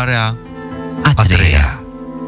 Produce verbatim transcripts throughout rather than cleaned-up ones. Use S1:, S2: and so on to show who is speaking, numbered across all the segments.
S1: Întrebarea
S2: a, a treia. treia.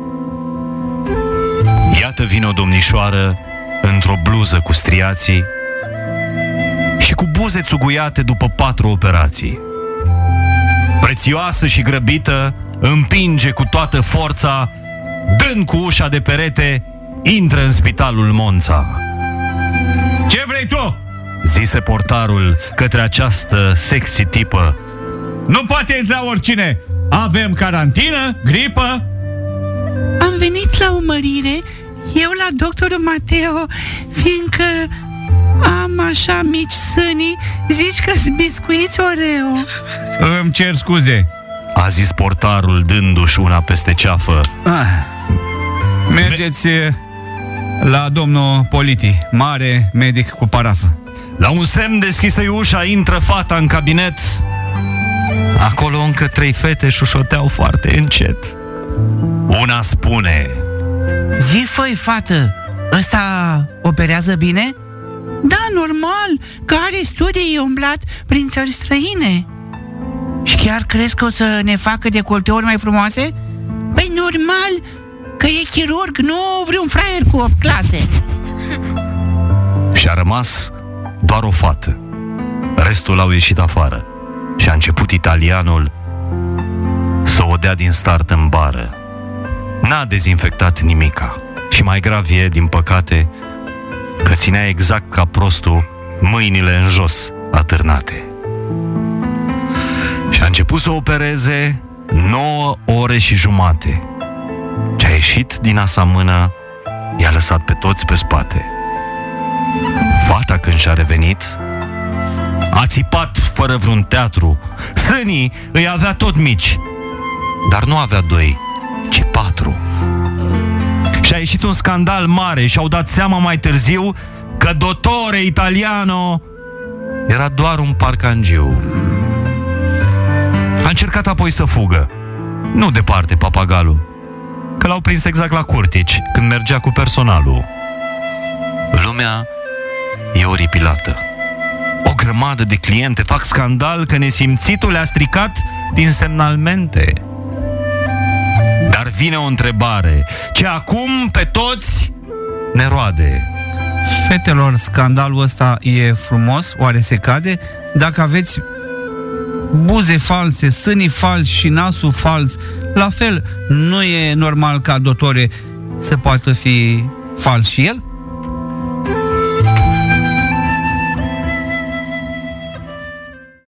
S3: Iată vine o domnișoară într-o bluză cu striații și cu buze țuguiate după patru operații. Prețioasă și grăbită, împinge cu toată forța, dând cu ușa de perete, intră în spitalul Monța.
S4: Ce vrei tu?
S3: Zise portarul către această sexy tipă.
S4: Nu poate intra oricine. Avem carantină, gripă.
S2: Am venit la urmărire, eu la doctorul Mateo, fiindcă am așa mici sânii. Zici că-s biscuiți Oreo?
S4: Îmi cer scuze,
S3: a zis portarul dându-și una peste ceafă.
S4: ah. Mergeți la domnul Politi, mare medic cu parafă.
S3: La un semn deschisă-i ușa, intră fata în cabinet. Acolo încă trei fete șușoteau foarte încet. Una spune:
S2: Zi, făi, fată, ăsta operează bine? Da, normal, că are studii umblat prin țări străine. Și chiar crezi că o să ne facă decolteuri mai frumoase? Păi normal, că e chirurg, nu vreun fraier cu opt clase.
S3: Și a rămas doar o fată. Restul au ieșit afară. Și a început italianul să o dea din start în bară. N-a dezinfectat nimica. Și mai grav e, din păcate, că ținea exact ca prostul mâinile în jos, atârnate. Și a început să opereze nouă ore și jumate. Ce a ieșit din a sa mână i-a lăsat pe toți pe spate. Fata, când și-a revenit, a țipat fără vreun teatru. Sânii îi avea tot mici, dar nu avea doi, ci patru. Și a ieșit un scandal mare și au dat seama mai târziu că dottore Italiano era doar un parcangiu. A încercat apoi să fugă. Nu departe, papagalul, că l-au prins exact la Curtici, când mergea cu personalul. Lumea e oripilată. O grămadă de cliente fac scandal că nesimțitul le-a stricat din semnalmente. Dar vine o întrebare, ce acum pe toți ne roade.
S4: Fetelor, scandalul ăsta e frumos? Oare se cade? Dacă aveți buze false, sânii falsi și nasul fals, la fel, nu e normal ca dottore să poată fi fals și el?